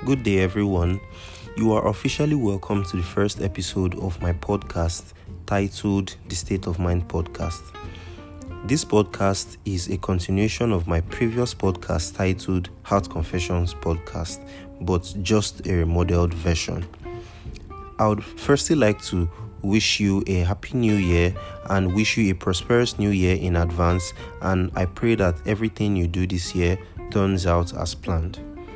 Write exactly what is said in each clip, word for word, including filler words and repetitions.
Good day, everyone. You are officially welcome to the first episode of my podcast titled The State of Mind Podcast. This podcast is a continuation of my previous podcast titled Heart Confessions Podcast, but just a remodeled version. I would firstly like to wish you a happy new year and wish you a prosperous new year in advance, and I pray that everything you do this year turns out as planned.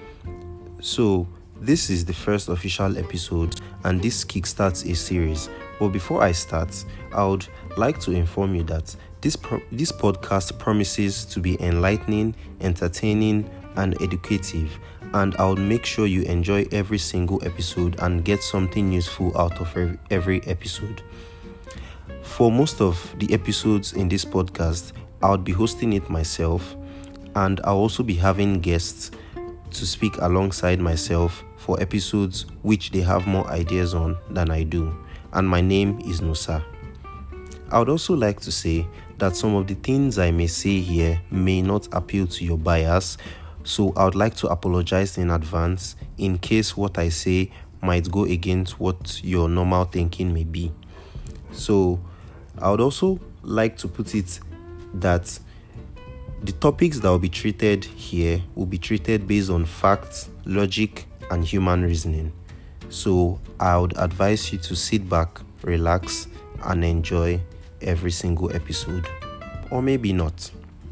So, this is the first official episode and this kickstarts a series. But before I start, I would like to inform you that this pro- this podcast promises to be enlightening, entertaining, and educative, and I will make sure you enjoy every single episode and get something useful out of every, every episode. For most of the episodes in this podcast, I'll be hosting it myself, and I'll also be having guests to speak alongside myself for episodes which they have more ideas on than I do. And my name is Nusa. I would also like to say that some of the things I may say here may not appeal to your bias, so I would like to apologize in advance in case what I say might go against what your normal thinking may be. So I would also like to put it that the topics that will be treated here will be treated based on facts, logic, and human reasoning. So I would advise you to sit back, relax, and enjoy every single episode. Or maybe not.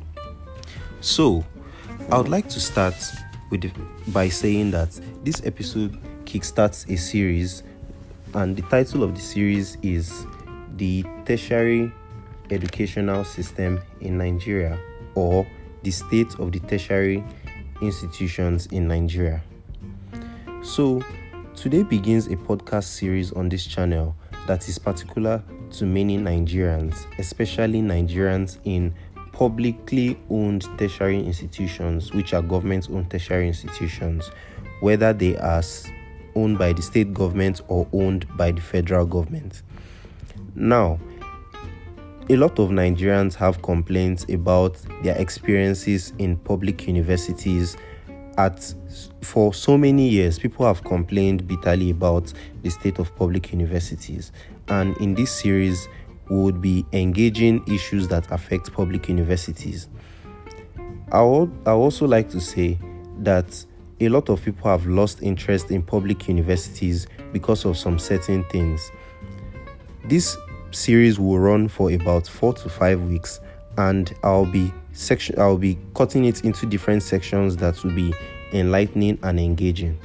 So, I would like to start with the, by saying that this episode kickstarts a series, and the title of the series is The Tertiary Educational System in Nigeria, or the state of the tertiary institutions in Nigeria. So, today begins a podcast series on this channel that is particular to many Nigerians, especially Nigerians in publicly owned tertiary institutions, which are government-owned tertiary institutions, whether they are owned by the state government or owned by the federal government. Now, a lot of Nigerians have complaints about their experiences in public universities. At for so many years, people have complained bitterly about the state of public universities. And in this series, we would be engaging issues that affect public universities. I would I also like to say that a lot of people have lost interest in public universities because of some certain things. This series will run for about four to five weeks, and I'll be section I'll be cutting it into different sections that will be enlightening and engaging.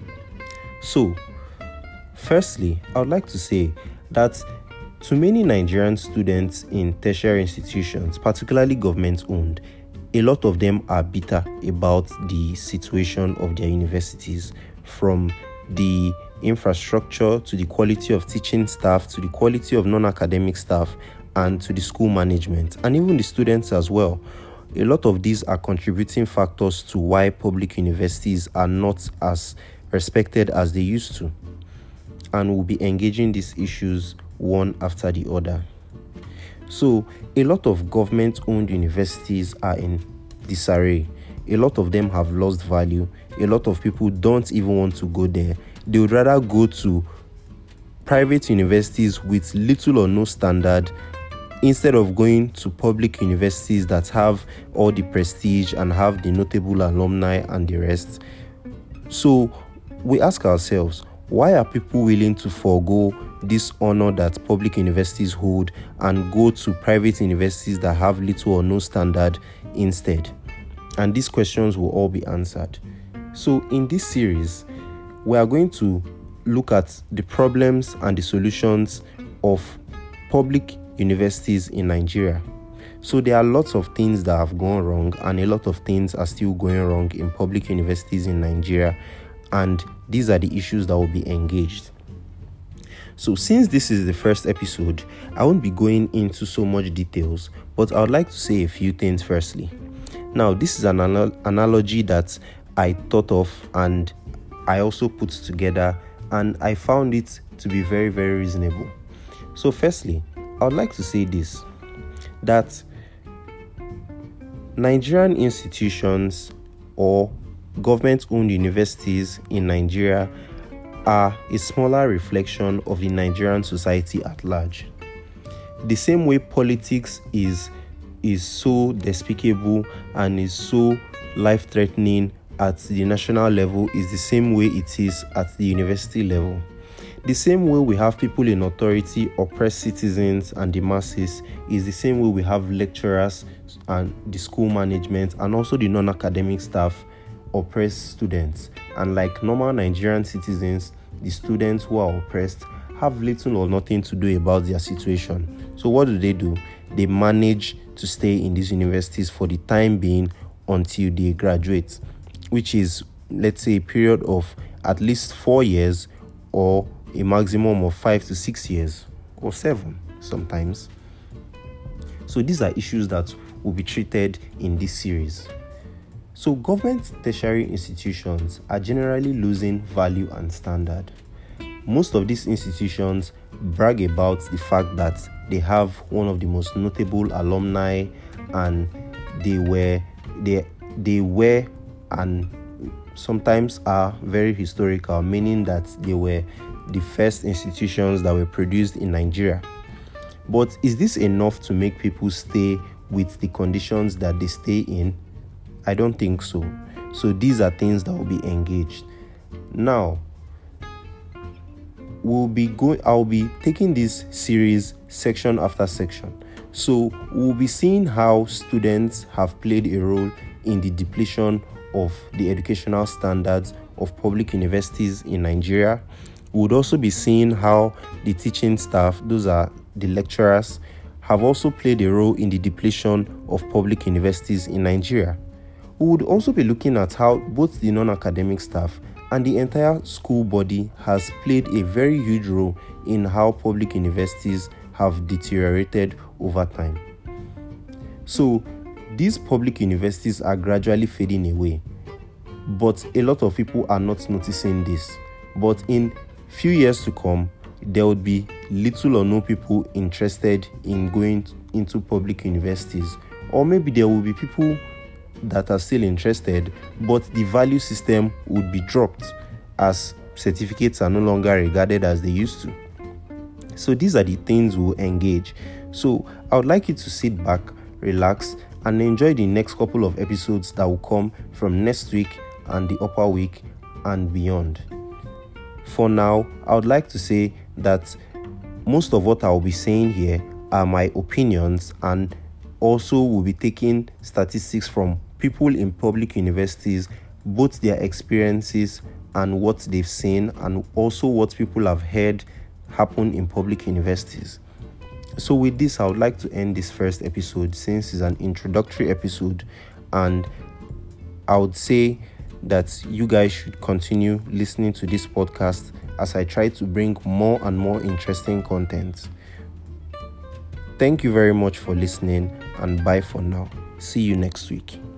So, firstly, I would like to say that to many Nigerian students in tertiary institutions, particularly government-owned, a lot of them are bitter about the situation of their universities, from the infrastructure to the quality of teaching staff to the quality of non-academic staff and to the school management and even the students as well. A lot of these are contributing factors to why public universities are not as respected as they used to, and we'll be engaging these issues one after the other. So a lot of government-owned universities are in disarray. A lot of them have lost value. A lot of people don't even want to go there. They would rather go to private universities with little or no standard instead of going to public universities that have all the prestige and have the notable alumni and the rest. So we ask ourselves, why are people willing to forego this honor that public universities hold and go to private universities that have little or no standard instead? And these questions will all be answered. So in this series, we are going to look at the problems and the solutions of public universities in Nigeria. So there are lots of things that have gone wrong, and a lot of things are still going wrong in public universities in Nigeria, and these are the issues that will be engaged. So since this is the first episode, I won't be going into so much details, but I would like to say a few things firstly. Now, this is an anal- analogy that I thought of and I also put together, and I found it to be very, very reasonable. So firstly, I would like to say this, that Nigerian institutions or government-owned universities in Nigeria are a smaller reflection of the Nigerian society at large. The same way politics is is so despicable and is so life-threatening at the national level is the same way it is at the university level. The same way we have people in authority oppress citizens and the masses is the same way we have lecturers and the school management and also the non-academic staff oppress students. And like normal Nigerian citizens, the students who are oppressed have little or nothing to do about their situation. So what do they do? They manage to stay in these universities for the time being until they graduate, which is, let's say, a period of at least four years or a maximum of five to six years or seven sometimes. So these are issues that will be treated in this series. So government tertiary institutions are generally losing value and standard. Most of these institutions brag about the fact that they have one of the most notable alumni and they were they they were and sometimes are very historical, meaning that they were the first institutions that were produced in Nigeria. But is this enough to make people stay with the conditions that they stay in? I don't think so. So these are things that will be engaged. Now, we'll be going I'll be taking this series section after section. So we'll be seeing how students have played a role in the depletion of the educational standards of public universities in Nigeria. We would also be seeing how the teaching staff, those are the lecturers, have also played a role in the depletion of public universities in Nigeria. We would also be looking at how both the non-academic staff and the entire school body has played a very huge role in how public universities have deteriorated over time. So these public universities are gradually fading away, but a lot of people are not noticing this. But in few years to come, there would be little or no people interested in going into public universities, or maybe there will be people that are still interested, but the value system would be dropped as certificates are no longer regarded as they used to. So these are the things we'll engage. So I would like you to sit back, relax, and enjoy the next couple of episodes that will come from next week and the upper week and beyond. For now, I would like to say that most of what I will be saying here are my opinions, and also will be taking statistics from people in public universities, both their experiences and what they've seen, and also what people have heard happen in public universities. So with this, I would like to end this first episode since it's an introductory episode, and I would say that you guys should continue listening to this podcast as I try to bring more and more interesting content. Thank you very much for listening, and bye for now. See you next week.